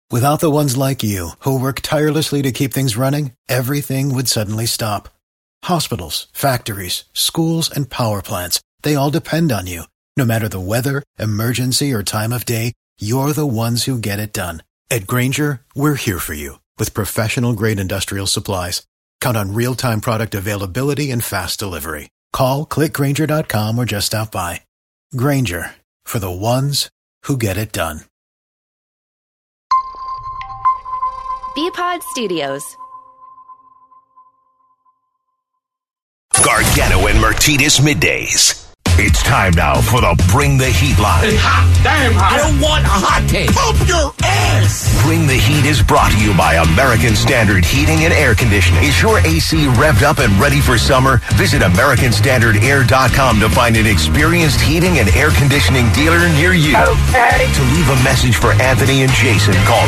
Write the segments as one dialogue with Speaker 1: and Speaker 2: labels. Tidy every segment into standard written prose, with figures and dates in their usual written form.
Speaker 1: Without the ones like you, who work tirelessly to keep things running, everything would suddenly stop. Hospitals, factories, schools, and power plants, they all depend on you. No matter the weather, emergency, or time of day, you're the ones who get it done. At Grainger, we're here for you with professional-grade industrial supplies. Count on real-time product availability and fast delivery. Call, clickgrainger.com, or just stop by. Grainger, for the ones who get it done.
Speaker 2: Bpod Studios.
Speaker 3: Gargano and Martinez middays. It's time now for the Bring the Heat line.
Speaker 4: It's hot, damn hot. I don't want a hot take. Pump your ass.
Speaker 3: Bring the Heat is brought to you by American Standard Heating and Air Conditioning. Is your AC revved up and ready for summer? Visit AmericanStandardAir.com to find an experienced heating and air conditioning dealer near you.
Speaker 4: Okay.
Speaker 3: To leave a message for Anthony and Jason, call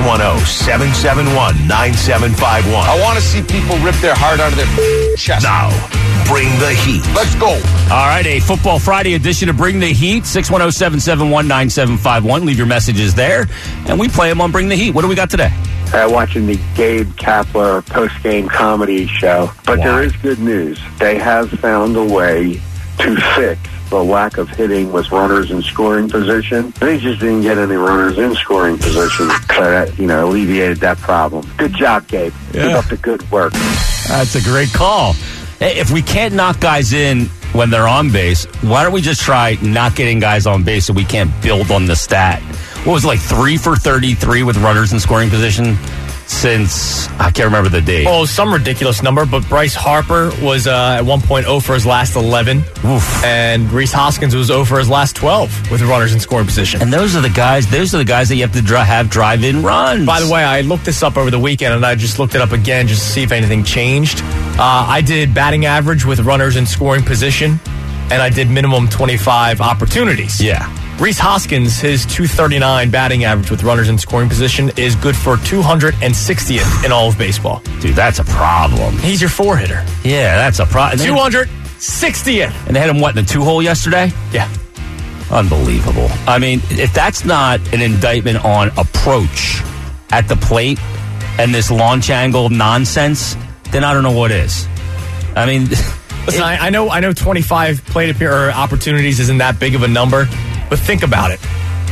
Speaker 3: 610-771-9751.
Speaker 4: I want to see people rip their heart out of their chest.
Speaker 3: Now, Bring the Heat.
Speaker 4: Let's go.
Speaker 5: All right, a Football Friday edition of Bring the Heat, 610-771-9751. Leave your messages there, and we play them on Bring the Heat. What do we got today?
Speaker 6: Watching the Gabe Kapler post-game comedy show. But
Speaker 5: Why?
Speaker 6: there is good news. They have found a way to fix the lack of hitting with runners in scoring position. They just didn't get any runners in scoring position. So that, alleviated that problem. Good job, Gabe. Keep up the good work.
Speaker 5: That's a great call. Hey, if we can't knock guys in when they're on base, why don't we just try not getting guys on base so we can't build on the stat? What was it, like 3 for 33 with runners in scoring position since, I can't remember the date.
Speaker 7: Oh, some ridiculous number, but Bryce Harper was at one point 0 for his last 11.
Speaker 5: Oof.
Speaker 7: And Rhys Hoskins was 0 for his last 12 with runners in scoring position.
Speaker 5: And those are the guys that you have to have drive-in runs.
Speaker 7: By the way, I looked this up over the weekend, and I just looked it up again just to see if anything changed. I did batting average with runners in scoring position, and I did minimum 25 opportunities.
Speaker 5: Yeah.
Speaker 7: Rhys Hoskins, his 239 batting average with runners in scoring position is good for 260th in all of baseball.
Speaker 5: Dude, that's a problem.
Speaker 7: He's your 4-hitter.
Speaker 5: Yeah, that's a problem.
Speaker 7: 260th.
Speaker 5: And they had him, what, in the 2-hole yesterday?
Speaker 7: Yeah.
Speaker 5: Unbelievable. I mean, if that's not an indictment on approach at the plate and this launch angle nonsense, then I don't know what is. I mean...
Speaker 7: Listen, I know 25 plate opportunities isn't that big of a number, but think about it.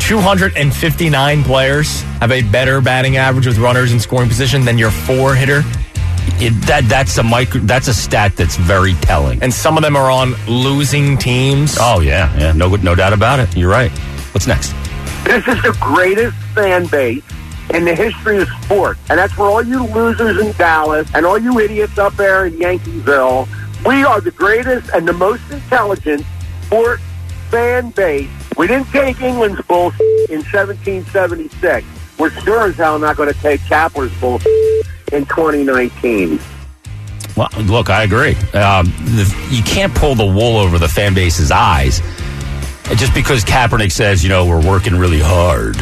Speaker 7: 259 players have a better batting average with runners in scoring position than your 4-hitter.
Speaker 5: That's a stat that's very telling.
Speaker 7: And some of them are on losing teams.
Speaker 5: Oh, yeah. No doubt about it. You're right. What's next?
Speaker 6: This is the greatest fan base in the history of sport. And that's for all you losers in Dallas and all you idiots up there in Yankeeville. We are the greatest and the most intelligent sport fan base. We didn't take England's bullshit in 1776. We're sure as hell not going to take Kapler's bullshit in 2019.
Speaker 5: Well, look, I agree. You can't pull the wool over the fan base's eyes. Just because Kaepernick says, we're working really hard.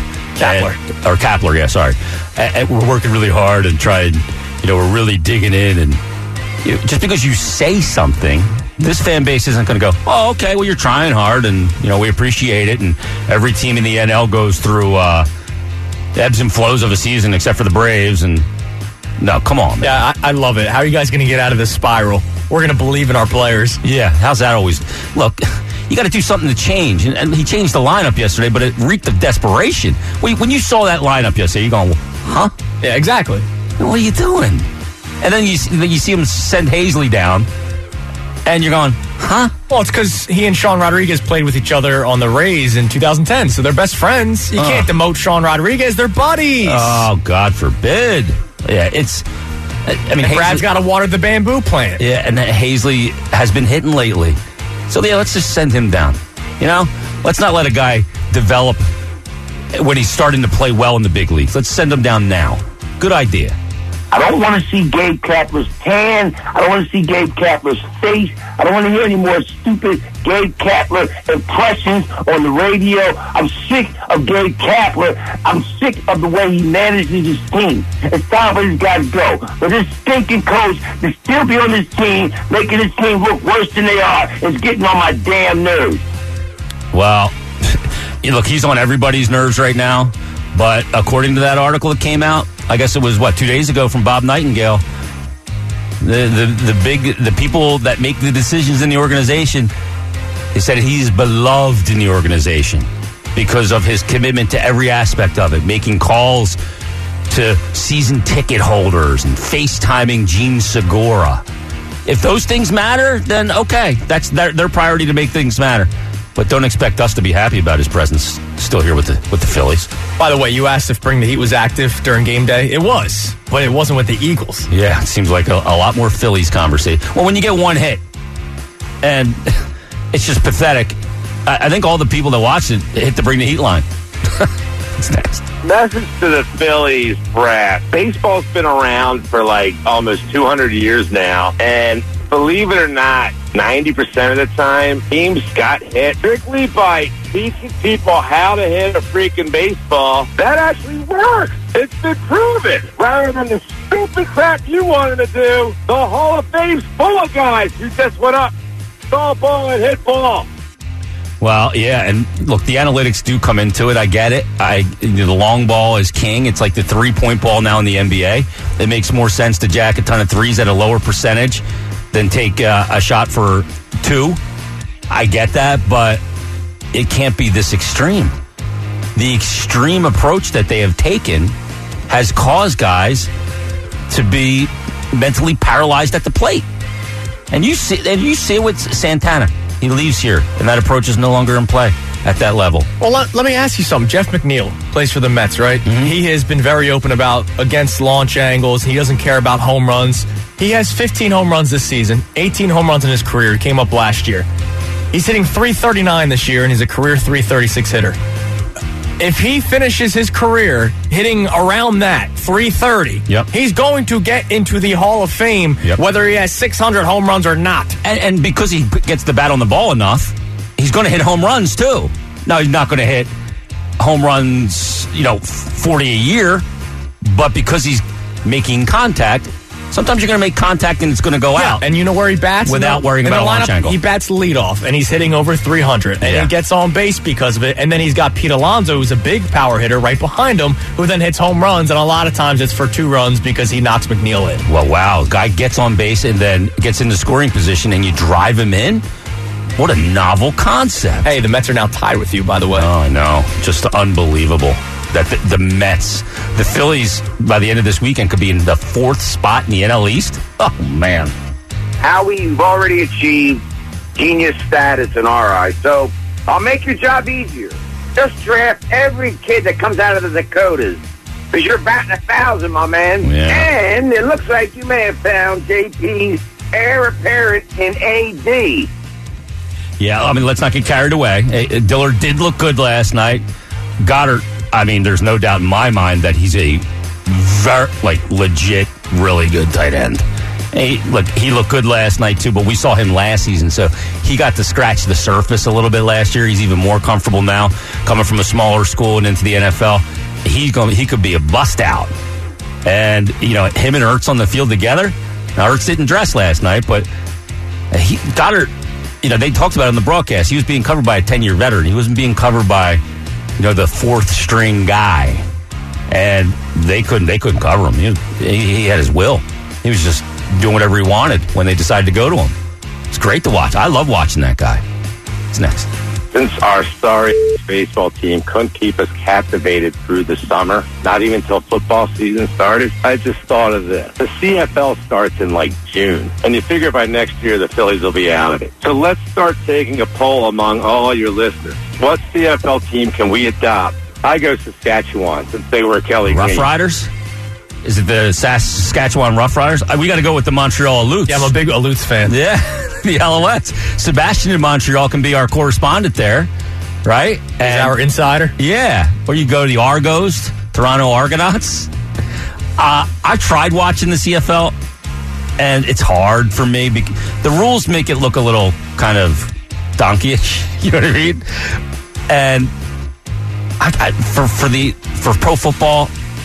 Speaker 5: Kapler, yeah, sorry. And we're working really hard and trying, we're really digging in. And just because you say something, this fan base isn't going to go, oh, okay, well, you're trying hard, and, we appreciate it. And every team in the NL goes through ebbs and flows of a season except for the Braves. And no, come on, man.
Speaker 7: Yeah, I love it. How are you guys going to get out of this spiral? We're going to believe in our players.
Speaker 5: Yeah, how's that always? Look, you got to do something to change. And he changed the lineup yesterday, but it reeked of desperation. When you saw that lineup yesterday, you're going, huh?
Speaker 7: Yeah, exactly.
Speaker 5: What are you doing? And then you see him send Hazley down, and you're going, huh?
Speaker 7: Well, it's because he and Sean Rodriguez played with each other on the Rays in 2010, so they're best friends. You can't demote Sean Rodriguez. They're buddies.
Speaker 5: Oh, God forbid. Yeah,
Speaker 7: Brad's got to water the bamboo plant.
Speaker 5: Yeah, and Hazley has been hitting lately. So, yeah, let's just send him down. Let's not let a guy develop when he's starting to play well in the big leagues. Let's send him down now. Good idea.
Speaker 8: I don't want to see Gabe Kapler's tan. I don't want to see Gabe Kapler's face. I don't want to hear any more stupid Gabe Kapler impressions on the radio. I'm sick of Gabe Kapler. I'm sick of the way he manages his team. It's time for these guys to go. But this stinking coach to still be on this team, making this team look worse than they are, is getting on my damn nerves.
Speaker 5: Well, look, he's on everybody's nerves right now. But according to that article that came out, I guess it was, 2 days ago from Bob Nightingale, the people that make the decisions in the organization, they said he's beloved in the organization because of his commitment to every aspect of it, making calls to season ticket holders and FaceTiming Gene Segura. If those things matter, then okay, that's their priority to make things matter. But don't expect us to be happy about his presence still here with the Phillies.
Speaker 7: By the way, you asked if Bring the Heat was active during game day. It was, but it wasn't with the Eagles.
Speaker 5: Yeah, it seems like a lot more Phillies conversation. Well, when you get one hit, and it's just pathetic, I think all the people that watched it hit the Bring the Heat line. What's next?
Speaker 8: Message to the Phillies brass. Baseball's been around for like almost 200 years now, and believe it or not, 90% of the time, teams got hit strictly by teaching people how to hit a freaking baseball. That actually works. It's been proven. Rather than the stupid crap you wanted to do, the Hall of Fame's full of guys who just went up, saw a ball, and hit ball.
Speaker 5: Well, yeah, and look, the analytics do come into it. I get it. The long ball is king. It's like the three-point ball now in the NBA. It makes more sense to jack a ton of threes at a lower percentage than take a shot for two. I get that, but it can't be this extreme. The extreme approach that they have taken has caused guys to be mentally paralyzed at the plate. And you see it with Santana. He leaves here, and that approach is no longer in play at that level.
Speaker 7: Well, let me ask you something. Jeff McNeil plays for the Mets, right? Mm-hmm. He has been very open against launch angles. He doesn't care about home runs. He has 15 home runs this season, 18 home runs in his career. He came up last year. He's hitting .339 this year, and he's a career .336 hitter. If he finishes his career hitting around that, .330, he's going to get into the Hall of Fame, whether he has 600 home runs or not.
Speaker 5: And because he gets the bat on the ball enough, he's going to hit home runs, too. Now, he's not going to hit home runs, 40 a year, but because he's making contact, sometimes you're going to make contact and it's going to go out.
Speaker 7: And you know where he bats?
Speaker 5: Without worrying about a launch angle.
Speaker 7: He bats leadoff, and he's hitting over 300. And he gets on base because of it. And then he's got Pete Alonso, who's a big power hitter right behind him, who then hits home runs. And a lot of times it's for 2 runs because he knocks McNeil in.
Speaker 5: Well, wow. Guy gets on base and then gets into scoring position, and you drive him in? What a novel concept.
Speaker 7: Hey, the Mets are now tied with you, by the way.
Speaker 5: Oh, I know. Just unbelievable. That the Mets, the Phillies, by the end of this weekend, could be in the 4th spot in the NL East. Oh, man.
Speaker 6: Howie, you've already achieved genius status in our eyes, so I'll make your job easier. Just draft every kid that comes out of the Dakotas, because you're batting 1,000, my man.
Speaker 5: Yeah.
Speaker 6: And it looks like you may have found JP's heir apparent in AD.
Speaker 5: Yeah, I mean, let's not get carried away. Dillard did look good last night. Goddard, I mean, there's no doubt in my mind that he's a very, legit, really good tight end. He looked good last night, too, but we saw him last season, so he got to scratch the surface a little bit last year. He's even more comfortable now, coming from a smaller school and into the NFL. He could be a bust out. And, him and Ertz on the field together. Now, Ertz didn't dress last night, but Goddard, they talked about it on the broadcast. He was being covered by a 10-year veteran. He wasn't being covered by the 4th string guy, and they couldn't cover him. He had his will. He was just doing whatever he wanted when they decided to go to him. It's great to watch. I love watching that guy. What's next?
Speaker 8: Since our sorry baseball team couldn't keep us captivated through the summer, not even until football season started, I just thought of this. The CFL starts in June, and you figure by next year the Phillies will be out of it. So let's start taking a poll among all your listeners. What CFL team can we adopt? I go Saskatchewan, since they were Kelly Green.
Speaker 5: Rough Riders? Is it the Saskatchewan Rough Riders? We got to go with the Montreal Aleuts.
Speaker 7: Yeah, I'm a big Aleuts fan.
Speaker 5: Yeah, the Alouettes. Sebastian in Montreal can be our correspondent there, right?
Speaker 7: He's our insider.
Speaker 5: Yeah. Or you go to the Argos, Toronto Argonauts. I tried watching the CFL, and it's hard for me. The rules make it look a little kind of donkeyish. You know what I mean? And for pro football,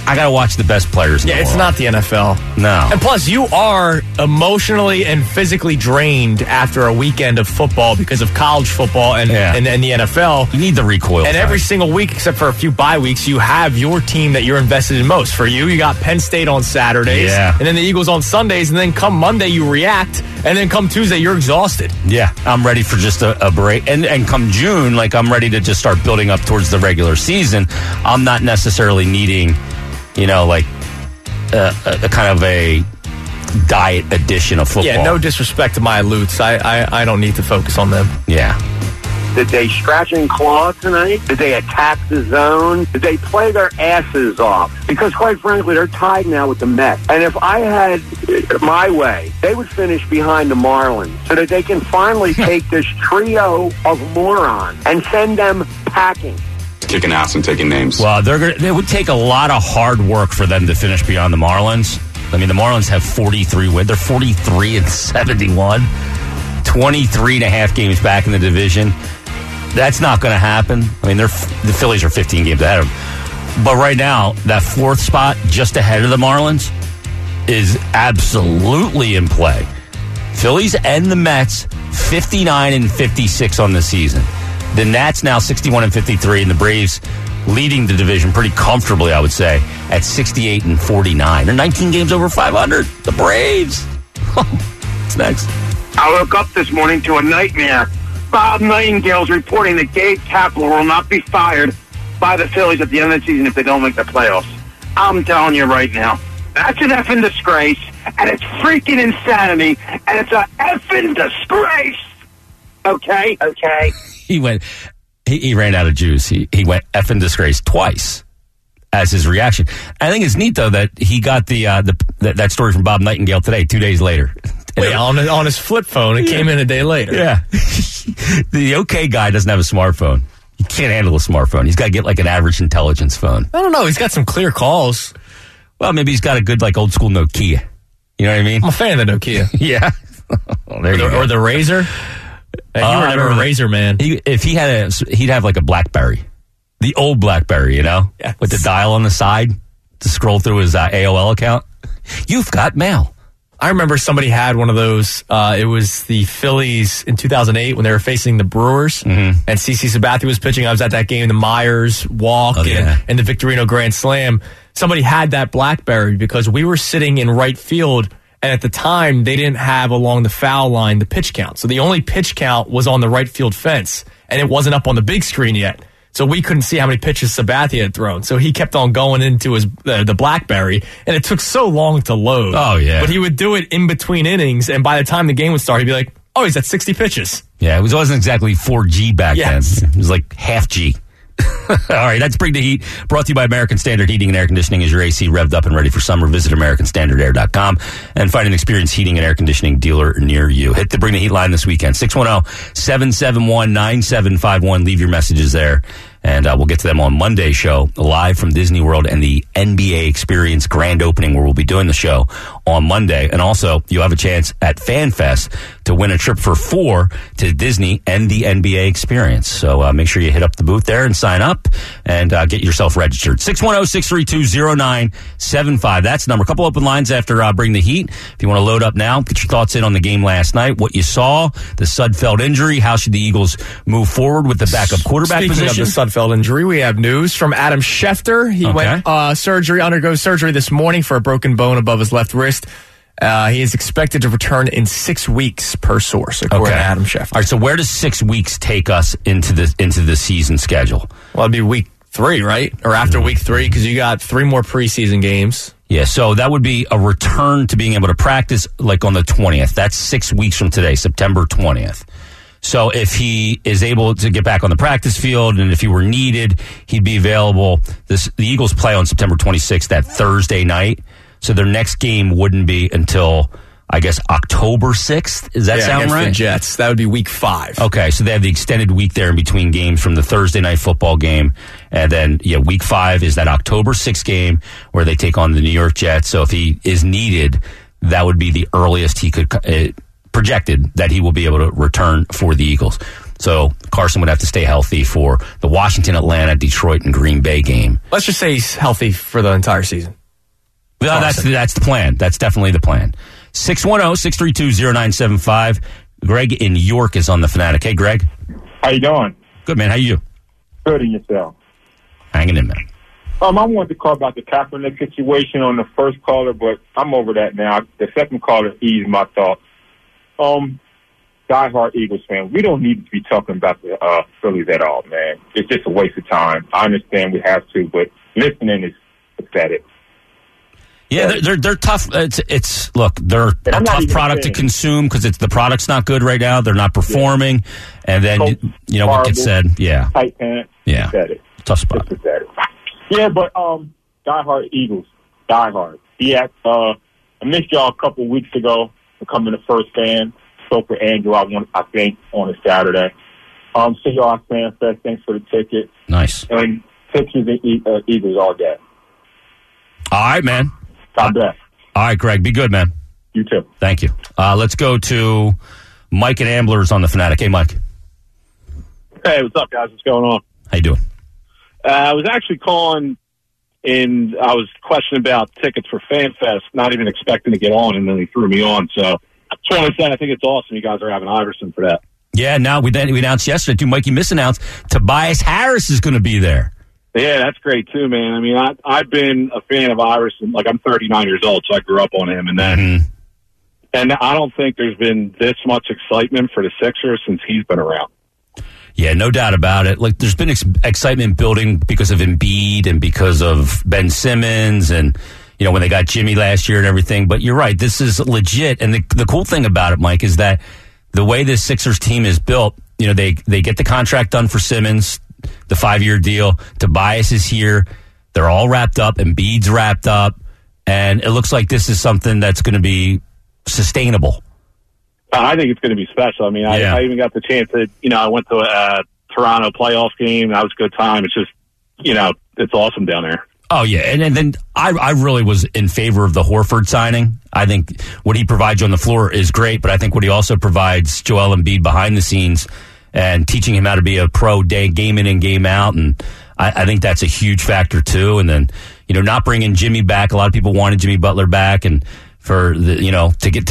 Speaker 5: I got to watch the best players in the world.
Speaker 7: It's not the NFL.
Speaker 5: No.
Speaker 7: And plus, you are emotionally and physically drained after a weekend of football because of college football and the NFL.
Speaker 5: You need the recoil.
Speaker 7: And every single week, except for a few bye weeks, you have your team that you're invested in most. For you got Penn State on Saturdays, and then the Eagles on Sundays, and then come Monday, you react, and then come Tuesday, you're exhausted.
Speaker 5: Yeah, I'm ready for just a break. And come June, like, I'm ready to just start building up towards the regular season. I'm not necessarily needing, like a kind of a diet edition of football.
Speaker 7: Yeah, no disrespect to my Lutes. I don't need to focus on them.
Speaker 5: Yeah.
Speaker 6: Did they scratch and claw tonight? Did they attack the zone? Did they play their asses off? Because quite frankly, they're tied now with the Mets. And if I had my way, they would finish behind the Marlins so that they can finally take this trio of morons and send them packing.
Speaker 9: Kicking ass and taking names.
Speaker 5: Well, it would take a lot of hard work for them to finish beyond the Marlins. I mean, the Marlins have 43 wins. They're 43-71. 23 and a half games back in the division. That's not going to happen. I mean, the Phillies are 15 games ahead of them. But right now, that fourth spot just ahead of the Marlins is absolutely in play. Phillies and the Mets, 59-56 on the season. The Nats now 61-53, and the Braves leading the division pretty comfortably, I would say, at 68-49. They're 19 games over 500. The Braves. What's next?
Speaker 8: I woke up this morning to a nightmare. Bob Nightingale's reporting that Gabe Kapler will not be fired by the Phillies at the end of the season if they don't make the playoffs. I'm telling you right now, that's an effing disgrace, and it's freaking insanity, and it's a effing disgrace. Okay?
Speaker 5: He ran out of juice. He went effing disgrace twice as his reaction. I think it's neat, though, that he got that story from Bob Nightingale today, 2 days later.
Speaker 7: Wait, on his flip phone, it came in a day later.
Speaker 5: Yeah. The OK guy doesn't have a smartphone. He can't handle a smartphone. He's got to get like an average intelligence phone.
Speaker 7: I don't know. He's got some clear calls.
Speaker 5: Well, maybe he's got a good, like, old school Nokia. You know what I mean?
Speaker 7: I'm a fan of the Nokia.
Speaker 5: Yeah.
Speaker 7: Or the Razor. You were never a Razor man.
Speaker 5: If he had he'd have like a BlackBerry. The old BlackBerry,
Speaker 7: Yes.
Speaker 5: with the dial on the side to scroll through his AOL account. You've got mail.
Speaker 7: I remember somebody had one of those. It was the Phillies in 2008 when they were facing the Brewers, and CC Sabathia was pitching. I was at that game, the Myers walk and the Victorino Grand Slam. Somebody had that BlackBerry because we were sitting in right field, and at the time they didn't have along the foul line the pitch count. So the only pitch count was on the right field fence, and it wasn't up on the big screen yet. So we couldn't see how many pitches Sabathia had thrown. So he kept on going into his the BlackBerry, and it took so long to load.
Speaker 5: Oh, yeah.
Speaker 7: But he would do it in between innings, and by the time the game would start, he'd be like, oh, he's at 60 pitches.
Speaker 5: Yeah, it wasn't exactly 4G back then. It was like half G. All right, that's Bring the Heat. Brought to you by American Standard Heating and Air Conditioning. Is your AC revved up and ready for summer? Visit AmericanStandardAir.com and find an experienced heating and air conditioning dealer near you. Hit the Bring the Heat line this weekend, 610-771-9751. Leave your messages there, and we'll get to them on Monday's show, live from Disney World and the NBA Experience grand opening, where we'll be doing the show on Monday. And also, you'll have a chance at FanFest to win a trip for 4 to Disney and the NBA Experience. So make sure you hit up the booth there and sign up and get yourself registered. 610-632-0975. That's the number. A couple open lines after Bring the Heat. If you want to load up now, get your thoughts in on the game last night, what you saw, the Sudfeld injury, how should the Eagles move forward with the backup quarterback position?
Speaker 7: Speaking of the Sudfeld injury, we have news from Adam Schefter. He undergoes surgery this morning for a broken bone above his left wrist. He is expected to return in 6 weeks per source, according to Adam Schefter.
Speaker 5: All right, so where does 6 weeks take us into the season schedule?
Speaker 7: Well, it'd be week 3, right? Or after week 3, because you got 3 more preseason games.
Speaker 5: Yeah, so that would be a return to being able to practice like on the 20th. That's 6 weeks from today, September 20th. So if he is able to get back on the practice field and if he were needed, he'd be available. The Eagles play on September 26th, that Thursday night. So their next game wouldn't be until, I guess, October 6th. Does that sound right?
Speaker 7: The Jets. That would be week 5.
Speaker 5: Okay, so they have the extended week there in between games from the Thursday night football game. And then, week 5 is that October 6th game where they take on the New York Jets. So if he is needed, that would be the earliest he could, projected that he will be able to return for the Eagles. So Carson would have to stay healthy for the Washington, Atlanta, Detroit, and Green Bay game.
Speaker 7: Let's just say he's healthy for the entire season.
Speaker 5: Well, that's the plan. That's definitely the plan. 610-632-0975. Greg in York is on the Fanatic. Hey, Greg.
Speaker 10: How you doing?
Speaker 5: Good, man. How you?
Speaker 10: Good, and yourself?
Speaker 5: Hanging in, man.
Speaker 10: I wanted to call about the Kaepernick situation on the first caller, but I'm over that now. The second caller eased my thoughts. Diehard Eagles fan, we don't need to be talking about the Phillies at all, man. It's just a waste of time. I understand we have to, but listening is pathetic.
Speaker 5: Yeah, they're tough. It's look, they're a tough product to consume because the product's not good right now. They're not performing, and then
Speaker 10: Coach,
Speaker 5: you know what gets said. Yeah,
Speaker 10: tight pants.
Speaker 5: Yeah,
Speaker 10: pathetic.
Speaker 5: Tough spot.
Speaker 10: It's pathetic. Yeah, but diehard Eagles, diehard. Yeah, I missed y'all a couple weeks ago becoming the first fan. Spoke for Andrew, I think, on a Saturday. See y'all at Fan Fest. Thanks for the ticket.
Speaker 5: Nice.
Speaker 10: And Sixers and Eagles all day.
Speaker 5: All right, man.
Speaker 10: God bless.
Speaker 5: All right, Greg. Be good, man.
Speaker 10: You too.
Speaker 5: Thank you. Let's go to Mike and Amblers on the Fanatic. Hey, Mike.
Speaker 11: Hey, what's up, guys? What's going on?
Speaker 5: How you doing?
Speaker 11: I was actually calling, and I was questioning about tickets for FanFest, not even expecting to get on, and then he threw me on. So I just want to say I think it's awesome you guys are having Iverson for that.
Speaker 5: Yeah, now we announced yesterday, too. Mikey misannounced Tobias Harris is going to be there.
Speaker 11: Yeah, that's great, too, man. I mean, I've been a fan of Iverson. Like, I'm 39 years old, so I grew up on him. And then, and I don't think there's been this much excitement for the Sixers since he's been around.
Speaker 5: Yeah, no doubt about it. Like, there's been excitement building because of Embiid and because of Ben Simmons and, you know, when they got Jimmy last year and everything. But you're right, this is legit. And the cool thing about it, Mike, is that the way this Sixers team is built, you know, they get the contract done for Simmons, the 5-year deal. Tobias is here. They're all wrapped up. Embiid's wrapped up. And it looks like this is something that's going to be sustainable.
Speaker 11: I think it's going to be special. I mean, I even got the chance to, you know, I went to a Toronto playoff game. That was a good time. It's just, you know, it's awesome down there.
Speaker 5: Oh, yeah. And then I really was in favor of the Horford signing. I think what he provides you on the floor is great, but I think what he also provides Joel Embiid behind the scenes and teaching him how to be a pro game in and game out. And I think that's a huge factor, too. And then, you know, not bringing Jimmy back. A lot of people wanted Jimmy Butler back. And for, the, you know, to get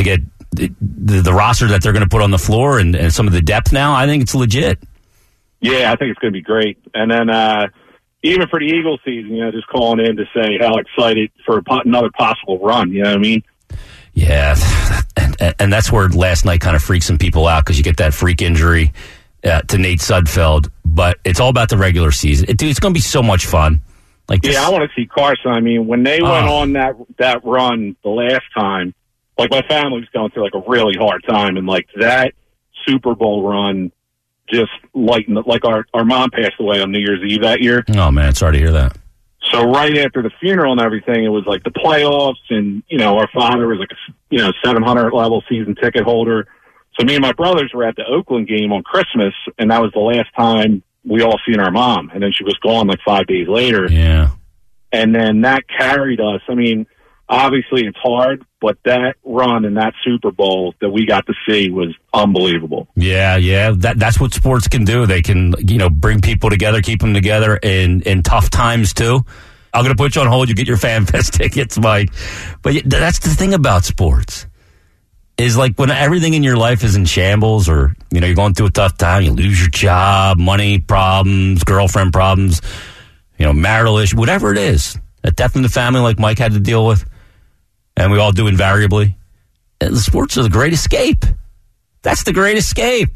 Speaker 5: the roster that they're going to put on the floor and some of the depth now, I think it's legit.
Speaker 11: Yeah, I think it's going to be great. And then even for the Eagles season, you know, just calling in to say how excited for another possible run. You know what I mean?
Speaker 5: Yeah, and that's where last night kind of freaked some people out because you get that freak injury to Nate Sudfeld. But it's all about the regular season. Dude, it's going to be so much fun. Like this.
Speaker 11: Yeah, I want to see Carson. I mean, when they went on that run the last time, like my family was going through like a really hard time, and like that Super Bowl run just lightened. Like our mom passed away on New Year's Eve that year.
Speaker 5: Oh man, sorry to hear that.
Speaker 11: So right after the funeral and everything, it was like the playoffs, and you know our father was like a 700 level season ticket holder. So me and my brothers were at the Oakland game on Christmas, and that was the last time we all seen our mom. And then she was gone like 5 days later.
Speaker 5: Yeah. And
Speaker 11: then that carried us. I mean, obviously it's hard, but that run in that Super Bowl that we got to see was unbelievable.
Speaker 5: Yeah. That's what sports can do. They can, you know, bring people together, keep them together in tough times too. I'm going to put you on hold. You get your Fan Fest tickets, Mike. But that's the thing about sports. Is like when everything in your life is in shambles or, you know, you're going through a tough time, you lose your job, money problems, girlfriend problems, you know, marital issue, whatever it is, a death in the family like Mike had to deal with, and we all do invariably. And the sports are the great escape. That's the great escape.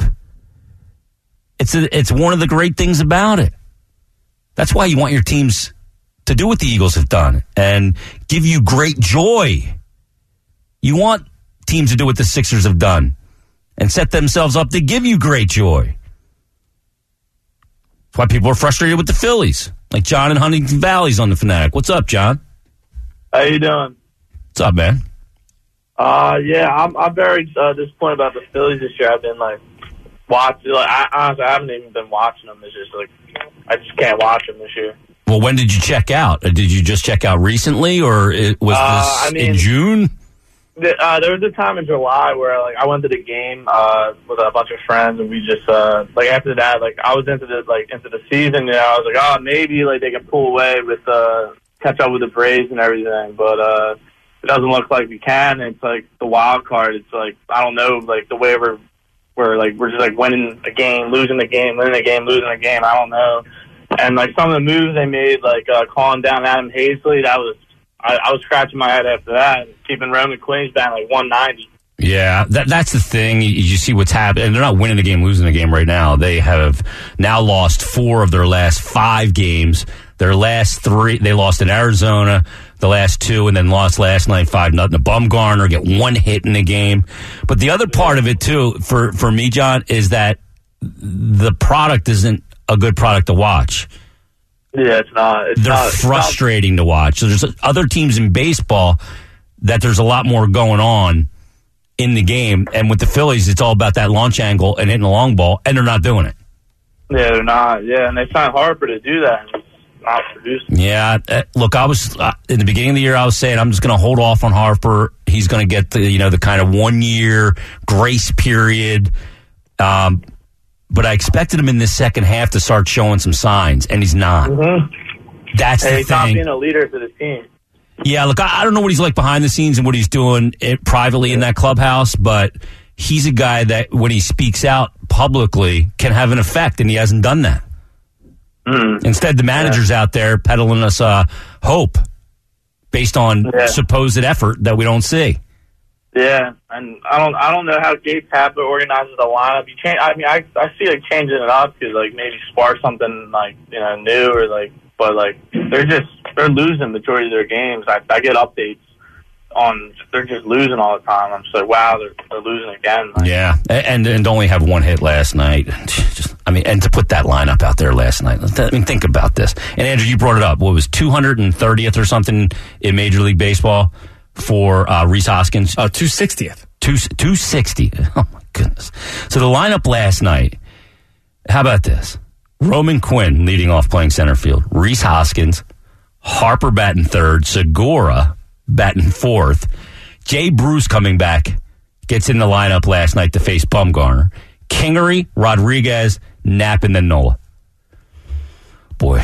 Speaker 5: It's one of the great things about it. That's why you want your teams to do what the Eagles have done and give you great joy. You want teams to do what the Sixers have done and set themselves up to give you great joy. That's why people are frustrated with the Phillies. Like John in Huntington Valley's on the Fanatic. What's up, John?
Speaker 12: How you doing?
Speaker 5: What's up, man?
Speaker 12: Yeah, I'm very disappointed about the Phillies this year. I've been like watching. Like, I haven't even been watching them. It's just like I just can't watch them this year.
Speaker 5: Well, when did you check out? Did you just check out recently, or was this in June?
Speaker 12: There was a time in July where like I went to the game with a bunch of friends, and we just like after that, like I was into the season. You know, I was like, oh, maybe like they can pull away with catch up with the Braves and everything, but it doesn't look like we can. It's like the wild card. It's like I don't know, like the way we're just like winning a game, losing a game, winning a game, losing a game. I don't know. And like some of the moves they made, like calling down Adam Hazley, that was I was scratching my head after that. Keeping Roman Queens down like 190.
Speaker 5: Yeah, that's the thing. You see what's happening. And they're not winning a game, losing a game right now. They have now lost 4 of their last 5 games. Their last 3, they lost in Arizona, the last 2, and then lost last night 5-0 to Bumgarner, get 1 hit in the game. But the other part of it, too, for me, John, is that the product isn't a good product to watch.
Speaker 12: Yeah, it's not.
Speaker 5: They're frustrating to watch. So there's other teams in baseball that there's a lot more going on in the game. And with the Phillies, it's all about that launch angle and hitting the long ball, and they're not doing it.
Speaker 12: Yeah, they're not. Yeah, and they signed Harper to do that. Not producing.
Speaker 5: Yeah, look, I was in the beginning of the year. I was saying I'm just going to hold off on Harper. He's going to get the kind of 1 year grace period. But I expected him in this second half to start showing some signs, and he's not.
Speaker 12: Mm-hmm.
Speaker 5: That's the thing.
Speaker 12: He's not being a leader for the team.
Speaker 5: Yeah, look, I don't know what he's like behind the scenes and what he's doing privately in that clubhouse, but he's a guy that when he speaks out publicly can have an effect, and he hasn't done that. Instead, the manager's out there peddling us hope based on supposed effort that we don't see.
Speaker 12: Yeah, and I don't know how Gabe Kapler organizes the lineup. I see like changing it up because like maybe spark something like new or like, but like they're losing the majority of their games. I get updates on they're just losing all the time. I'm just like, wow, they're losing again. Like,
Speaker 5: yeah, and only have 1 hit last night. And to put that lineup out there last night. Think about this. And Andrew, you brought it up. What was 230th or something in Major League Baseball for Rhys Hoskins?
Speaker 7: 260th.
Speaker 5: 260. Oh my goodness. So the lineup last night. How about this? Roman Quinn leading off, playing center field. Rhys Hoskins, Harper batting third, Segura batting fourth. Jay Bruce coming back, gets in the lineup last night to face Bumgarner. Kingery, Rodriguez, Knapp, and then Nola. Boy,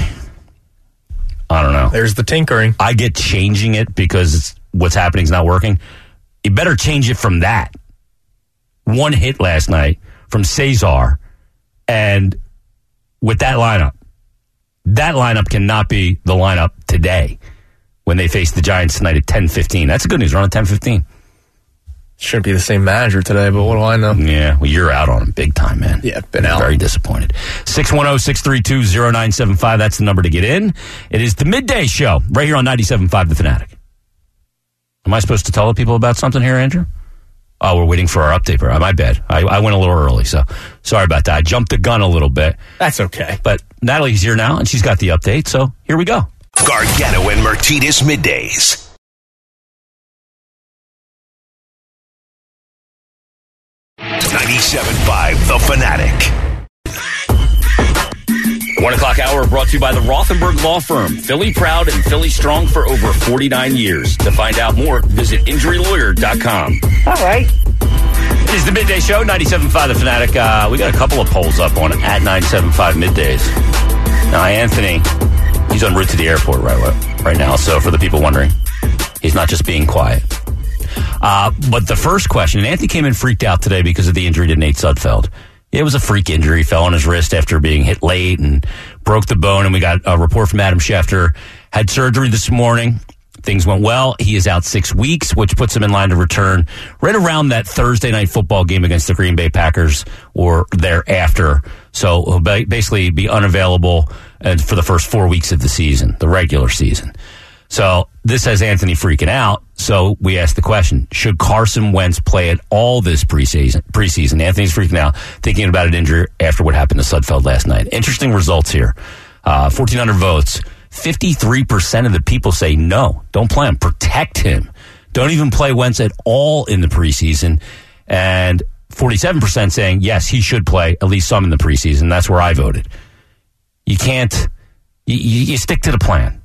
Speaker 5: I don't know.
Speaker 7: There's the tinkering.
Speaker 5: I get changing it because what's happening is not working. You better change it from that. 1 hit last night from Cesar, and with that lineup cannot be the lineup today when they face the Giants tonight at 10:15. That's good news. We're on at 10:15.
Speaker 7: Shouldn't be the same manager today, but what do I know?
Speaker 5: Yeah, well, you're out on him big time, man.
Speaker 7: Yeah, been out.
Speaker 5: Very disappointed. 610-632-0975. That's the number to get in. It is the midday show right here on 97.5 The Fanatic. Am I supposed to tell the people about something here, Andrew? Oh, we're waiting for our update. My bad. I went a little early, so sorry about that. I jumped the gun a little bit.
Speaker 7: That's okay.
Speaker 5: But Natalie's here now, and she's got the update, so here we go.
Speaker 3: Gargano and Martinez Middays. 97.5 The Fanatic.
Speaker 5: 1 o'clock hour brought to you by the Rothenberg Law Firm. Philly proud and Philly strong for over 49 years. To find out more, visit injurylawyer.com.
Speaker 8: All right.
Speaker 5: It is the Midday Show, 97.5 The Fanatic. We got a couple of polls up on at 97.5 Middays. Now, Anthony, he's en route to the airport right now. So for the people wondering, he's not just being quiet. But the first question, and Anthony came in freaked out today because of the injury to Nate Sudfeld. It was a freak injury. He fell on his wrist after being hit late and broke the bone. And we got a report from Adam Schefter. Had surgery this morning. Things went well. He is out 6 weeks, which puts him in line to return right around that Thursday night football game against the Green Bay Packers or thereafter. So he'll basically be unavailable for the first 4 weeks of the season, the regular season. So this has Anthony freaking out. So we asked the question, should Carson Wentz play at all this preseason? Anthony's freaking out, thinking about an injury after what happened to Sudfeld last night. Interesting results here. 1,400 votes. 53% of the people say no, don't play him. Protect him. Don't even play Wentz at all in the preseason. And 47% saying, yes, he should play at least some in the preseason. That's where I voted. You can't, you stick to the plan.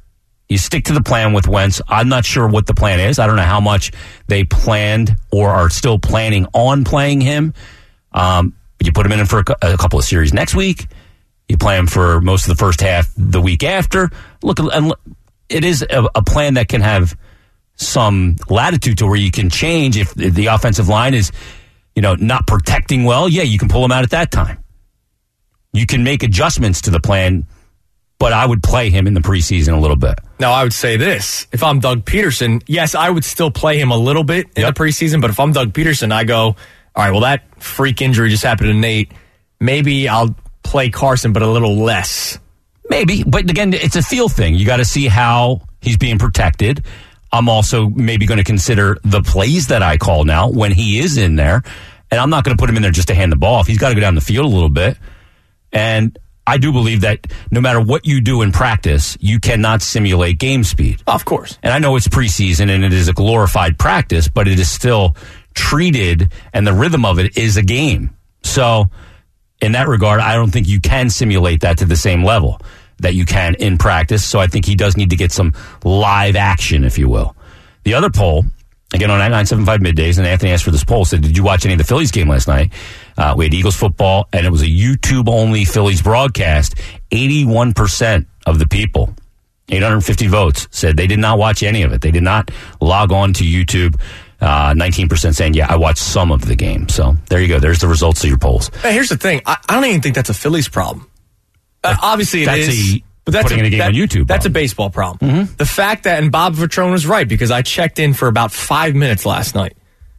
Speaker 5: You stick to the plan with Wentz. I'm not sure what the plan is. I don't know how much they planned or are still planning on playing him. You put him in for a couple of series next week. You play him for most of the first half the week after. Look, it is a plan that can have some latitude to where you can change if the offensive line is, not protecting well. Yeah, you can pull him out at that time. You can make adjustments to the plan, but I would play him in the preseason a little bit.
Speaker 7: Now, I would say this. If I'm Doug Peterson, yes, I would still play him a little bit in the preseason, but if I'm Doug Peterson, I go, all right, well, that freak injury just happened to Nate. Maybe I'll play Carson, but a little less.
Speaker 5: Maybe, but again, it's a feel thing. You got to see how he's being protected. I'm also maybe going to consider the plays that I call now when he is in there, and I'm not going to put him in there just to hand the ball off. He's got to go down the field a little bit, and I do believe that no matter what you do in practice, you cannot simulate game speed.
Speaker 7: Of course.
Speaker 5: And I know it's preseason and it is a glorified practice, but it is still treated, and the rhythm of it is a game. So in that regard, I don't think you can simulate that to the same level that you can in practice. So I think he does need to get some live action, if you will. The other poll, again on 975 Middays, and Anthony asked for this poll, said, did you watch any of the Phillies game last night? We had Eagles football, and it was a YouTube-only Phillies broadcast. 81% of the people, 850 votes, said they did not watch any of it. They did not log on to YouTube. 19% saying, yeah, I watched some of the game. So there you go. There's the results of your polls.
Speaker 7: Hey, here's the thing. I don't even think that's a Phillies problem. Obviously, it is.
Speaker 5: But that's putting a game on YouTube.
Speaker 7: That's a baseball problem. Mm-hmm. The fact that, and Bob Vitrone was right, because I checked in for about 5 minutes last night.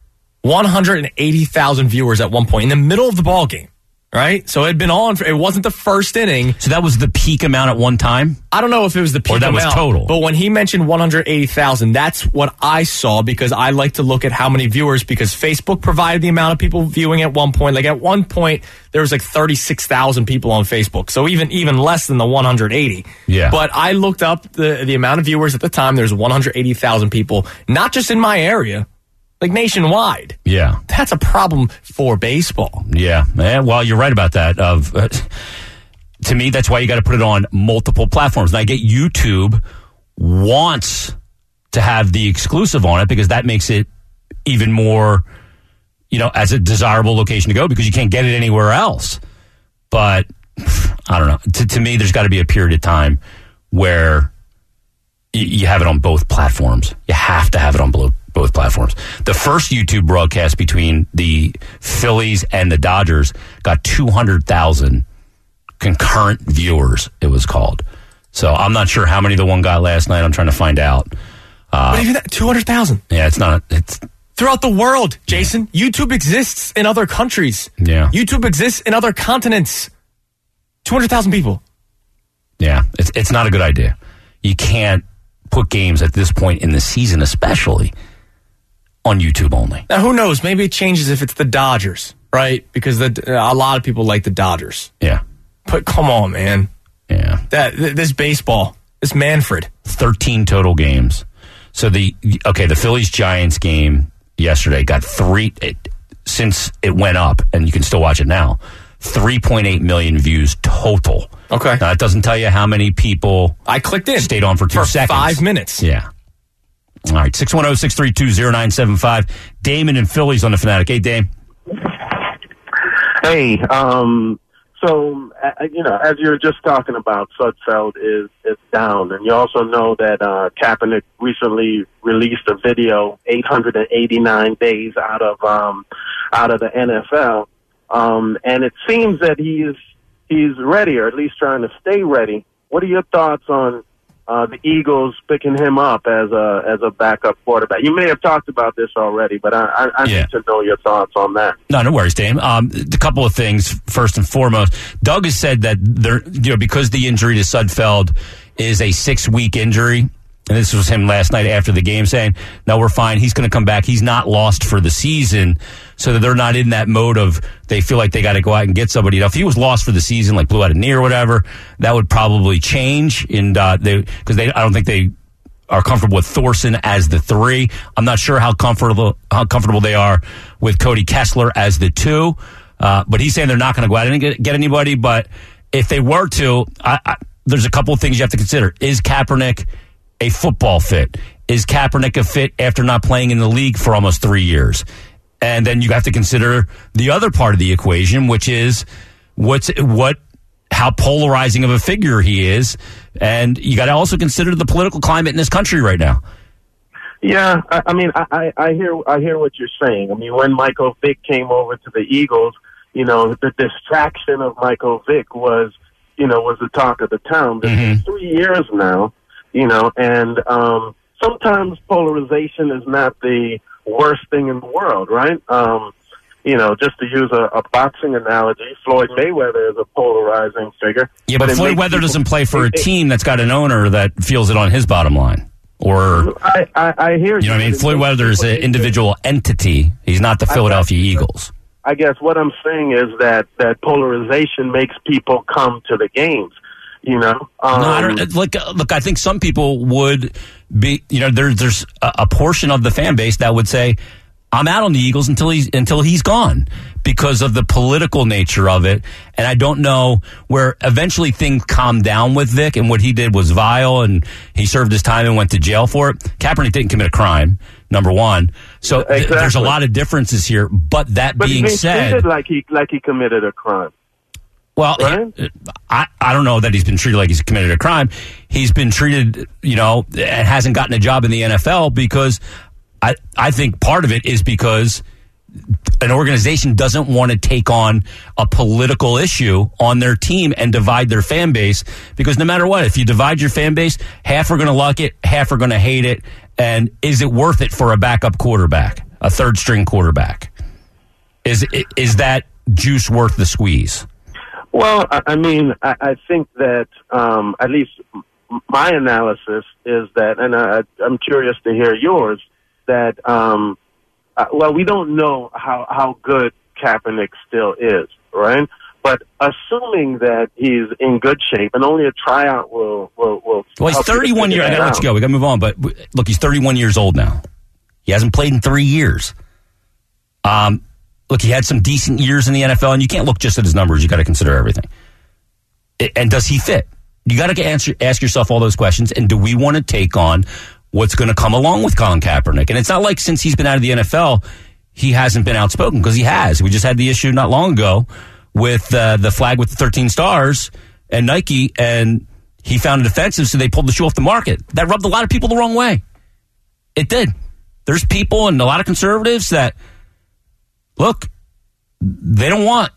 Speaker 7: 180,000 viewers at one point in the middle of the ball game, right? So it had been on. It wasn't the first inning.
Speaker 5: So that was the peak amount at one time?
Speaker 7: I don't know if it was the peak amount.
Speaker 5: Or that was total.
Speaker 7: But when he mentioned 180,000, that's what I saw, because I like to look at how many viewers, because Facebook provided the amount of people viewing at one point. Like at one point, there was like 36,000 people on Facebook. So even less than the 180.
Speaker 5: Yeah.
Speaker 7: But I looked up the amount of viewers at the time. There's 180,000 people, not just in my area, like nationwide.
Speaker 5: Yeah.
Speaker 7: That's a problem for baseball.
Speaker 5: Yeah. Well, you're right about that. To me, that's why you got to put it on multiple platforms. And I get YouTube wants to have the exclusive on it because that makes it even more, as a desirable location to go because you can't get it anywhere else. But I don't know. To me, there's got to be a period of time where you have it on both platforms. You have to have it on both platforms. The first YouTube broadcast between the Phillies and the Dodgers got 200,000 concurrent viewers, it was called. So I'm not sure how many the one got last night. I'm trying to find out.
Speaker 7: But even that, 200,000.
Speaker 5: Yeah, it's
Speaker 7: throughout the world, Jason. Yeah. YouTube exists in other countries.
Speaker 5: Yeah.
Speaker 7: YouTube exists in other continents. 200,000 people.
Speaker 5: Yeah, it's not a good idea. You can't put games at this point in the season, especially on YouTube only.
Speaker 7: Now, who knows? Maybe it changes if it's the Dodgers, right? Because a lot of people like the Dodgers.
Speaker 5: Yeah.
Speaker 7: But come on, man.
Speaker 5: Yeah.
Speaker 7: This baseball, this Manfred.
Speaker 5: 13 total games. So the Phillies-Giants game yesterday got since it went up, and you can still watch it now, 3.8 million views total.
Speaker 7: Okay.
Speaker 5: Now, it doesn't tell you how many people
Speaker 7: I clicked in.
Speaker 5: Stayed on for 2 seconds.
Speaker 7: 5 minutes.
Speaker 5: Yeah. All right, 610-632-0975. Damon and Phillies on the Fanatic. Hey, Dame.
Speaker 6: Hey, so, as you were just talking about, Sudfeld is down. And you also know that Kaepernick recently released a video, 889 days out of the NFL. And it seems that he's ready, or at least trying to stay ready. What are your thoughts on the Eagles picking him up as a backup quarterback? You may have talked about this already, but I need to know your thoughts on that.
Speaker 5: No worries, Dame. A couple of things. First and foremost, Doug has said that because the injury to Sudfeld is a 6-week injury, and this was him last night after the game saying, no, we're fine. He's going to come back. He's not lost for the season, so that they're not in that mode of they feel like they got to go out and get somebody. Now, if he was lost for the season, like blew out a knee or whatever, that would probably change. And I don't think they are comfortable with Thorson as the 3. I'm not sure how comfortable they are with Cody Kessler as the 2. But he's saying they're not going to go out and get anybody. But if they were to, there's a couple of things you have to consider. Is Kaepernick a football fit? Is Kaepernick a fit after not playing in the league for almost 3 years? And then you have to consider the other part of the equation, which is how polarizing of a figure he is. And you got to also consider the political climate in this country right now.
Speaker 6: Yeah, I mean, I hear what you're saying. I mean, when Michael Vick came over to the Eagles, the distraction of Michael Vick was the talk of the town. This is 3 years now, and sometimes polarization is not the worst thing in the world, right? Just to use a boxing analogy, Floyd Mayweather is a polarizing figure.
Speaker 5: Yeah, but Floyd Mayweather doesn't play for a team that's got an owner that feels it on his bottom line. Or
Speaker 6: I hear you.
Speaker 5: You know what I mean? Floyd Mayweather is an individual entity. He's not the Philadelphia Eagles.
Speaker 6: I guess what I'm saying is that polarization makes people come to the games.
Speaker 5: No, I don't. Look, I think some people would be. There's a portion of the fan base that would say, "I'm out on the Eagles until he's gone," because of the political nature of it. And I don't know where eventually things calmed down with Vic, and what he did was vile, and he served his time and went to jail for it. Kaepernick didn't commit a crime, number one. So there's a lot of differences here. But being said,
Speaker 6: treated like he committed a crime.
Speaker 5: Well, right? I don't know that he's been treated like he's committed a crime. He's been treated, and hasn't gotten a job in the NFL because I think part of it is because an organization doesn't want to take on a political issue on their team and divide their fan base, because no matter what, if you divide your fan base, half are going to like it, half are going to hate it. And is it worth it for a backup quarterback, a third string quarterback? Is that juice worth the squeeze?
Speaker 6: Well, I mean, I think that at least my analysis is that, and I'm curious to hear yours, that, we don't know how good Kaepernick still is, right? But assuming that he's in good shape, and only a tryout will
Speaker 5: well, he's 31 years. I gotta let you go. We gotta move on. But look, he's 31 years old now. He hasn't played in 3 years. Look, he had some decent years in the NFL, and you can't look just at his numbers. You got to consider everything. And does he fit? You got to ask yourself all those questions. And do we want to take on what's going to come along with Colin Kaepernick? And it's not like since he's been out of the NFL, he hasn't been outspoken, because he has. We just had the issue not long ago with the flag with the 13 stars and Nike, and he found it offensive, so they pulled the shoe off the market. That rubbed a lot of people the wrong way. It did. There's people and a lot of conservatives that, look, they don't want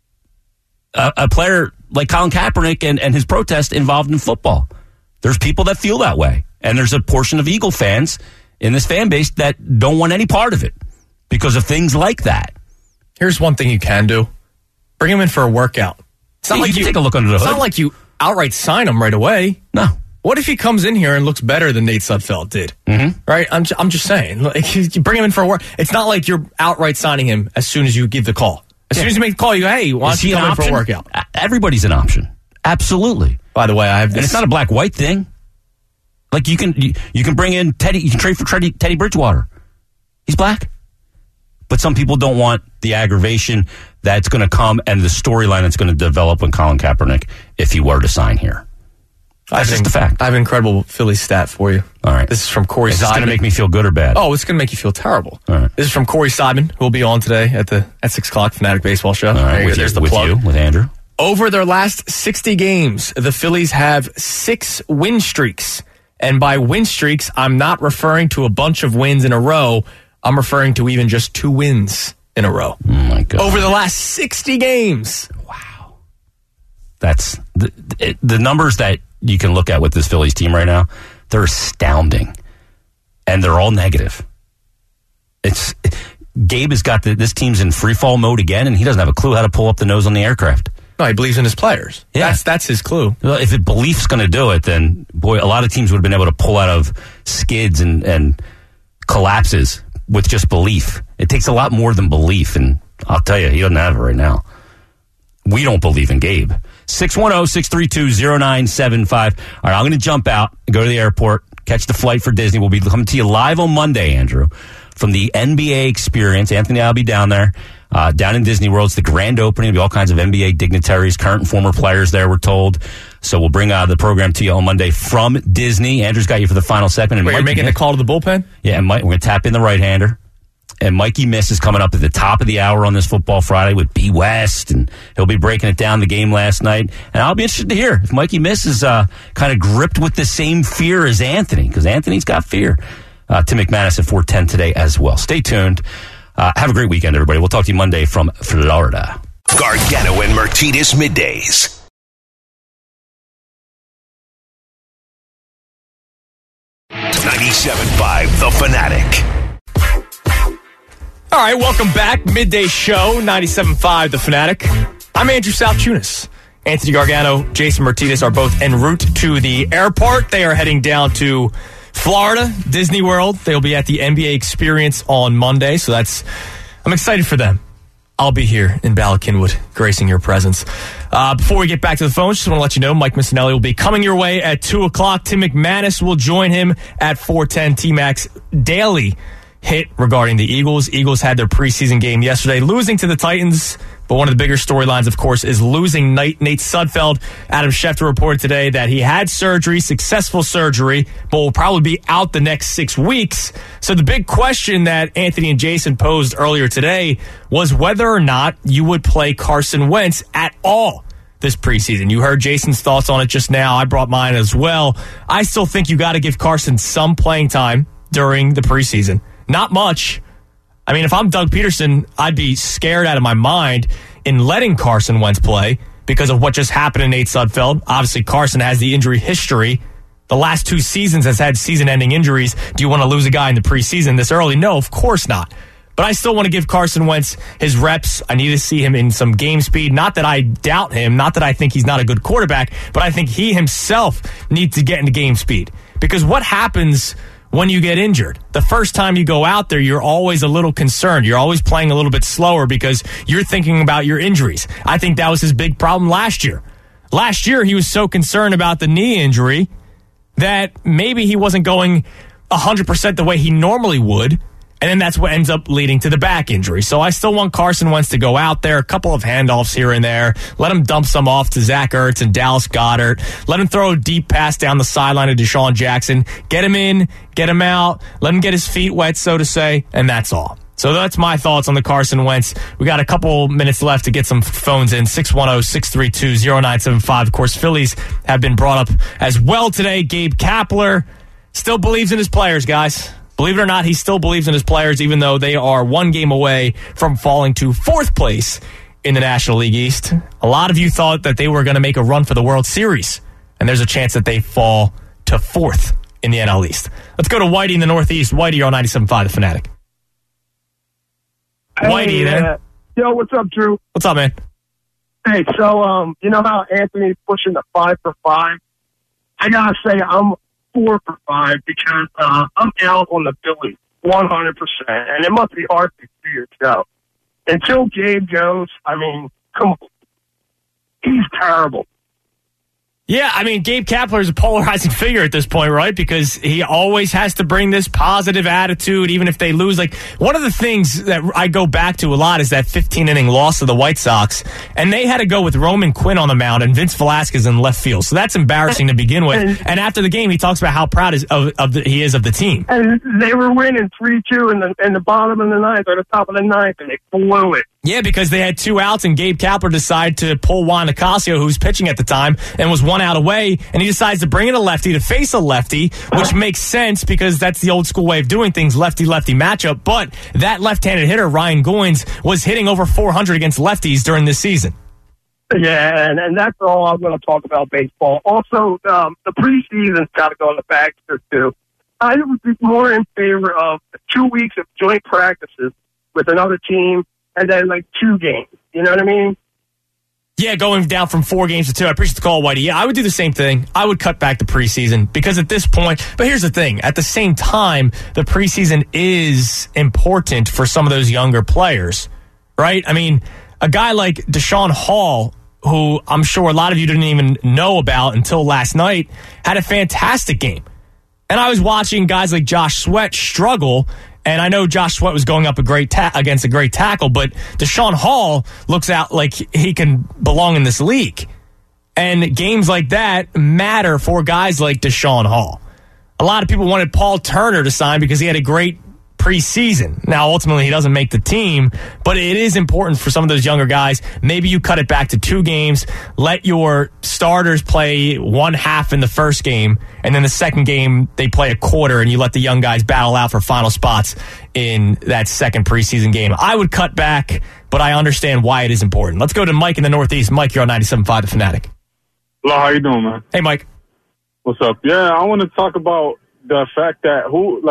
Speaker 5: a player like Colin Kaepernick and his protest involved in football. There's people that feel that way. And there's a portion of Eagle fans in this fan base that don't want any part of it because of things like that.
Speaker 7: Here's one thing you can do. Bring him in for a workout. It's not like you take
Speaker 5: a look under the hood.
Speaker 7: It's not like you outright sign him right away.
Speaker 5: No.
Speaker 7: What if he comes in here and looks better than Nate Sudfeld did?
Speaker 5: Mm-hmm.
Speaker 7: Right? I'm just saying. Like, you bring him in for a work. It's not like you're outright signing him as soon as you give the call. As soon as you make the call, you go, hey, why don't you come in for a workout?
Speaker 5: Everybody's an option. Absolutely.
Speaker 7: By the way, I have this.
Speaker 5: And it's not a black-white thing. Like, you can bring in Teddy. You can trade for Teddy Bridgewater. He's black. But some people don't want the aggravation that's going to come and the storyline that's going to develop with Colin Kaepernick if he were to sign here. That's just a fact.
Speaker 7: I have an incredible Philly stat for you.
Speaker 5: All right.
Speaker 7: This is from Corey Seidman.
Speaker 5: Is this going to make me feel good or bad?
Speaker 7: Oh, it's going to make you feel terrible.
Speaker 5: All right.
Speaker 7: This is from Corey Seidman, who will be on today at 6 o'clock, Fanatic Baseball Show.
Speaker 5: All right.
Speaker 7: There's the plug.
Speaker 5: With Andrew.
Speaker 7: Over their last 60 games, the Phillies have 6 win streaks. And by win streaks, I'm not referring to a bunch of wins in a row. I'm referring to even just 2 wins in a row.
Speaker 5: Oh, my God.
Speaker 7: Over the last 60 games.
Speaker 5: Wow. That's the numbers that you can look at with this Phillies team right now. They're astounding. And they're all negative. Gabe has got this team's in free fall mode again, and he doesn't have a clue how to pull up the nose on the aircraft.
Speaker 7: No, he believes in his players.
Speaker 5: Yeah.
Speaker 7: That's his clue.
Speaker 5: Well, if belief's going to do it, then, boy, a lot of teams would have been able to pull out of skids and collapses with just belief. It takes a lot more than belief, and I'll tell you, he doesn't have it right now. We don't believe in Gabe. 610-632-0975. All right, I'm going to jump out and go to the airport, Catch the flight for Disney. We'll be coming to you live on Monday, Andrew, from the NBA Experience. Anthony and I will be down there, down in Disney World. It's the grand opening. There'll be all kinds of NBA dignitaries, current and former players there, we're told. So we'll bring the program to you on Monday from Disney. Andrew's got you for the final segment. And
Speaker 7: wait, you're making the call to the bullpen?
Speaker 5: Yeah, and we're going to tap in the right-hander. And Mikey Miss is coming up at the top of the hour on this Football Friday with B. West, and he'll be breaking it down, the game last night. And I'll be interested to hear if Mikey Miss is kind of gripped with the same fear as Anthony, because Anthony's got fear. Tim McManus at 4:10 today as well. Stay tuned. Have a great weekend, everybody. We'll talk to you Monday from Florida.
Speaker 3: Gargano and Martinez middays. .97.5 The Fanatic.
Speaker 7: All right, welcome back. Midday show, 97.5 The Fanatic. I'm Andrew South Tunis. Anthony Gargano, Jason Martinez are both en route to the airport. They are heading down to Florida, Disney World. They'll be at the NBA Experience on Monday, so I'm excited for them. I'll be here in Ballackinwood, gracing your presence. Before we get back to the phones, just want to let you know Mike Missinelli will be coming your way at 2 o'clock. Tim McManus will join him at 4:10. T-Mac's daily hit regarding the Eagles. Eagles had their preseason game yesterday, losing to the Titans. But one of the bigger storylines, of course, is losing Nate Sudfeld. Adam Schefter reported today that he had surgery, successful surgery, but will probably be out the next 6 weeks. So the big question that Anthony and Jason posed earlier today was whether or not you would play Carson Wentz at all this preseason. You heard Jason's thoughts on it just now. I brought mine as well. I still think you got to give Carson some playing time during the preseason. Not much. I mean, if I'm Doug Peterson, I'd be scared out of my mind in letting Carson Wentz play because of what just happened to Nate Sudfeld. Obviously, Carson has the injury history. The last 2 seasons has had season-ending injuries. Do you want to lose a guy in the preseason this early? No, of course not. But I still want to give Carson Wentz his reps. I need to see him in some game speed. Not that I doubt him, not that I think he's not a good quarterback, but I think he himself needs to get into game speed. Because what happens when you get injured? The first time you go out there, you're always a little concerned. You're always playing a little bit slower because you're thinking about your injuries. I think that was his big problem last year. Last year, he was so concerned about the knee injury that maybe he wasn't going 100% the way he normally would, and then that's what ends up leading to the back injury. So I still want Carson Wentz to go out there, a couple of handoffs here and there. Let him dump some off to Zach Ertz and Dallas Goedert. Let him throw a deep pass down the sideline to Deshaun Jackson. Get him in, get him out, let him get his feet wet, so to say, and that's all. So that's my thoughts on the Carson Wentz. We got a couple minutes left to get some phones in. 610-632-0975. Of course, Phillies have been brought up as well today. Gabe Kapler still believes in his players, guys. Believe it or not, he still believes in his players, even though they are 1 game away from falling to 4th place in the National League East. A lot of you thought that they were going to make a run for the World Series, and there's a chance that they fall to 4th in the NL East. Let's go to Whitey in the Northeast. Whitey, you're on 97.5 The Fanatic.
Speaker 13: Hey,
Speaker 7: Whitey, you there?
Speaker 13: Yo, what's up, Drew?
Speaker 7: What's up, man?
Speaker 13: Hey, so, you know how Anthony's pushing the 5 for 5? I gotta say, I'm 4 for 5 because I'm out on the Phillies 100%, and it must be hard to see yourself. Until Gabe goes, I mean, come on. He's terrible.
Speaker 7: Yeah, I mean, Gabe Kapler is a polarizing figure at this point, right? Because he always has to bring this positive attitude, even if they lose. Like, one of the things that I go back to a lot is that 15-inning loss to the White Sox, and they had to go with Roman Quinn on the mound and Vince Velasquez in left field. So that's embarrassing to begin with. And after the game, he talks about how proud he is of the team.
Speaker 13: And they were winning 3-2 in the bottom of the ninth or the top of the ninth, and they blew it.
Speaker 7: Yeah, because they had 2 outs, and Gabe Kapler decided to pull Juan Nicasio, who was pitching at the time, and was 1 out away, and he decides to bring in a lefty to face a lefty, which makes sense because that's the old school way of doing things, lefty-lefty matchup. But that left-handed hitter, Ryan Goins, was hitting over 400 against lefties during this season.
Speaker 13: Yeah, and that's all I'm going to talk about baseball. Also, the preseason's got to go in the back too. I would be more in favor of 2 weeks of joint practices with another team, and then, 2 games. You know what I mean?
Speaker 7: Yeah, going down from 4 games to 2. I appreciate the call, Whitey. Yeah, I would do the same thing. I would cut back the preseason because at this point, but here's the thing. At the same time, the preseason is important for some of those younger players, right? I mean, a guy like Deshaun Hall, who I'm sure a lot of you didn't even know about until last night, had a fantastic game. And I was watching guys like Josh Sweat struggle, and I know Josh Sweat was going up against a great tackle, but Deshaun Hall looks out like he can belong in this league. And games like that matter for guys like Deshaun Hall. A lot of people wanted Paul Turner to sign because he had a great preseason. Now, ultimately, he doesn't make the team, but it is important for some of those younger guys. Maybe you cut it back to 2 games, let your starters play one half in the first game, and then the second game, they play a quarter, and you let the young guys battle out for final spots in that second preseason game. I would cut back, but I understand why it is important. Let's go to Mike in the Northeast. Mike, you're on 97.5 The Fanatic.
Speaker 11: Hello, how you doing, man?
Speaker 7: Hey, Mike.
Speaker 11: What's up? Yeah, I want to talk about the fact that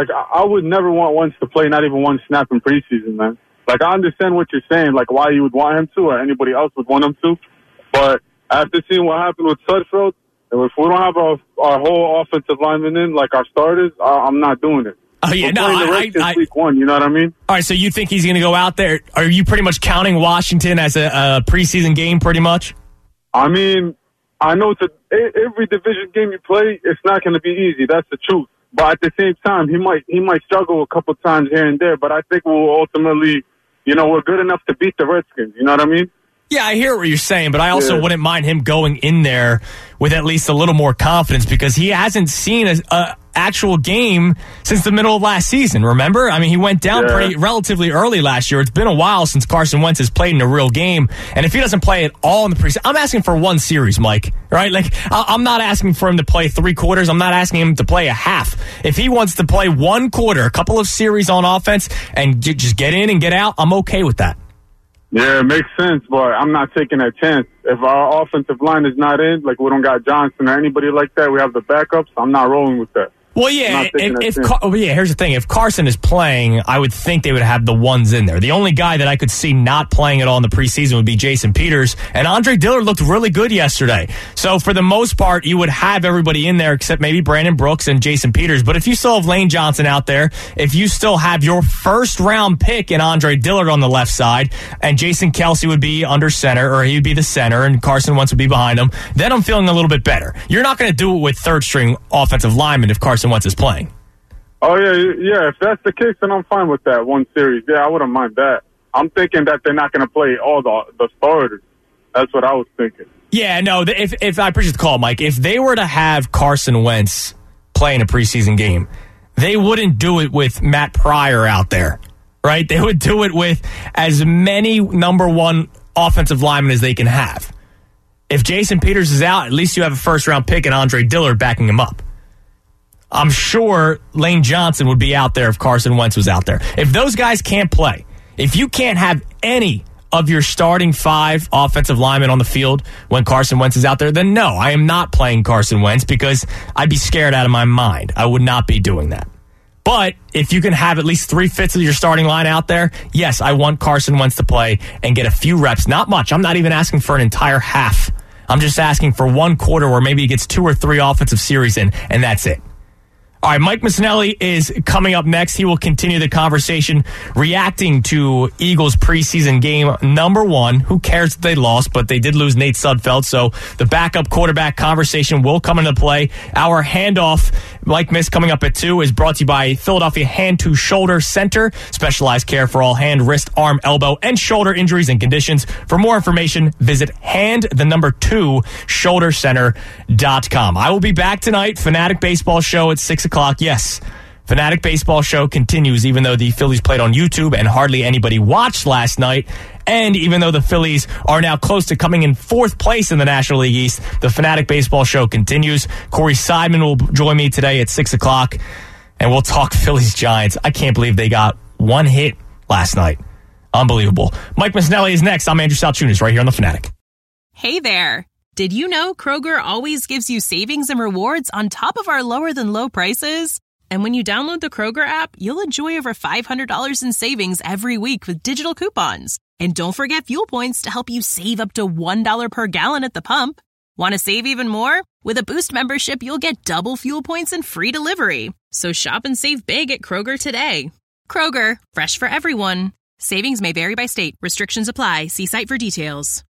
Speaker 11: I would never want Wentz to play not even one snap in preseason, man. Like, I understand what you're saying, like why you would want him to or anybody else would want him to. But after seeing what happened with Sudfeld, if we don't have our whole offensive lineman in, like our starters, I'm not doing it.
Speaker 7: Oh, yeah,
Speaker 11: I week 1, you know what I mean?
Speaker 7: All right, so you think he's going to go out there? Are you pretty much counting Washington as a preseason game pretty much?
Speaker 11: I mean, I know every division game you play, it's not going to be easy. That's the truth. But at the same time, he might struggle a couple times here and there. But I think we'll ultimately, we're good enough to beat the Redskins. You know what I mean?
Speaker 7: Yeah, I hear what you're saying, but I also wouldn't mind him going in there with at least a little more confidence because he hasn't seen a actual game since the middle of last season, remember? I mean, he went down relatively early last year. It's been a while since Carson Wentz has played in a real game, and if he doesn't play at all in the preseason, I'm asking for one series, Mike, right? Like, I'm not asking for him to play 3 quarters. I'm not asking him to play a half. If he wants to play 1 quarter, a couple of series on offense, and just get in and get out, I'm okay with that.
Speaker 11: Yeah, it makes sense, but I'm not taking that chance. If our offensive line is not in, like we don't got Johnson or anybody like that, we have the backups, I'm not rolling with that.
Speaker 7: Well, yeah, here's the thing. If Carson is playing, I would think they would have the ones in there. The only guy that I could see not playing at all in the preseason would be Jason Peters, and Andre Dillard looked really good yesterday. So for the most part, you would have everybody in there except maybe Brandon Brooks and Jason Peters. But if you still have Lane Johnson out there, if you still have your first-round pick in Andre Dillard on the left side, and Jason Kelce would be under center, or he'd be the center, and Carson Wentz would be behind him, then I'm feeling a little bit better. You're not going to do it with third-string offensive linemen if Carson Wentz is playing.
Speaker 11: Oh, yeah. If that's the case, then I'm fine with that one series. Yeah, I wouldn't mind that. I'm thinking that they're not going to play all the starters. That's what I was thinking.
Speaker 7: Yeah, no, if I appreciate the call, Mike. If they were to have Carson Wentz play in a preseason game, they wouldn't do it with Matt Pryor out there, right? They would do it with as many number 1 offensive linemen as they can have. If Jason Peters is out, at least you have a first-round pick and Andre Dillard backing him up. I'm sure Lane Johnson would be out there if Carson Wentz was out there. If those guys can't play, if you can't have any of your starting 5 offensive linemen on the field when Carson Wentz is out there, then no, I am not playing Carson Wentz because I'd be scared out of my mind. I would not be doing that. But if you can have at least 3/5 of your starting line out there, yes, I want Carson Wentz to play and get a few reps. Not much. I'm not even asking for an entire half. I'm just asking for 1 quarter where maybe he gets 2 or 3 offensive series in, and that's it. All right, Mike Missanelli is coming up next. He will continue the conversation reacting to Eagles preseason game number 1. Who cares that they lost, but they did lose Nate Sudfeld, so the backup quarterback conversation will come into play. Our handoff, Mike Miss, coming up at 2, is brought to you by Philadelphia Hand to Shoulder Center. Specialized care for all hand, wrist, arm, elbow, and shoulder injuries and conditions. For more information, visit hand2shouldercenter.com. I will be back tonight, Fanatic Baseball Show at 6 o'clock. Yes, Fanatic Baseball Show continues, even though the Phillies played on YouTube and hardly anybody watched last night. And even though the Phillies are now close to coming in 4th place in the National League East, the Fanatic Baseball Show continues. Corey Seidman will join me today at 6 o'clock, and we'll talk Phillies-Giants. I can't believe they got 1 hit last night. Unbelievable. Mike Missanelli is next. I'm Andrew Salchunas right here on the Fanatic.
Speaker 14: Hey there. Did you know Kroger always gives you savings and rewards on top of our lower-than-low prices? And when you download the Kroger app, you'll enjoy over $500 in savings every week with digital coupons. And don't forget fuel points to help you save up to $1 per gallon at the pump. Want to save even more? With a Boost membership, you'll get double fuel points and free delivery. So shop and save big at Kroger today. Kroger, fresh for everyone. Savings may vary by state. Restrictions apply. See site for details.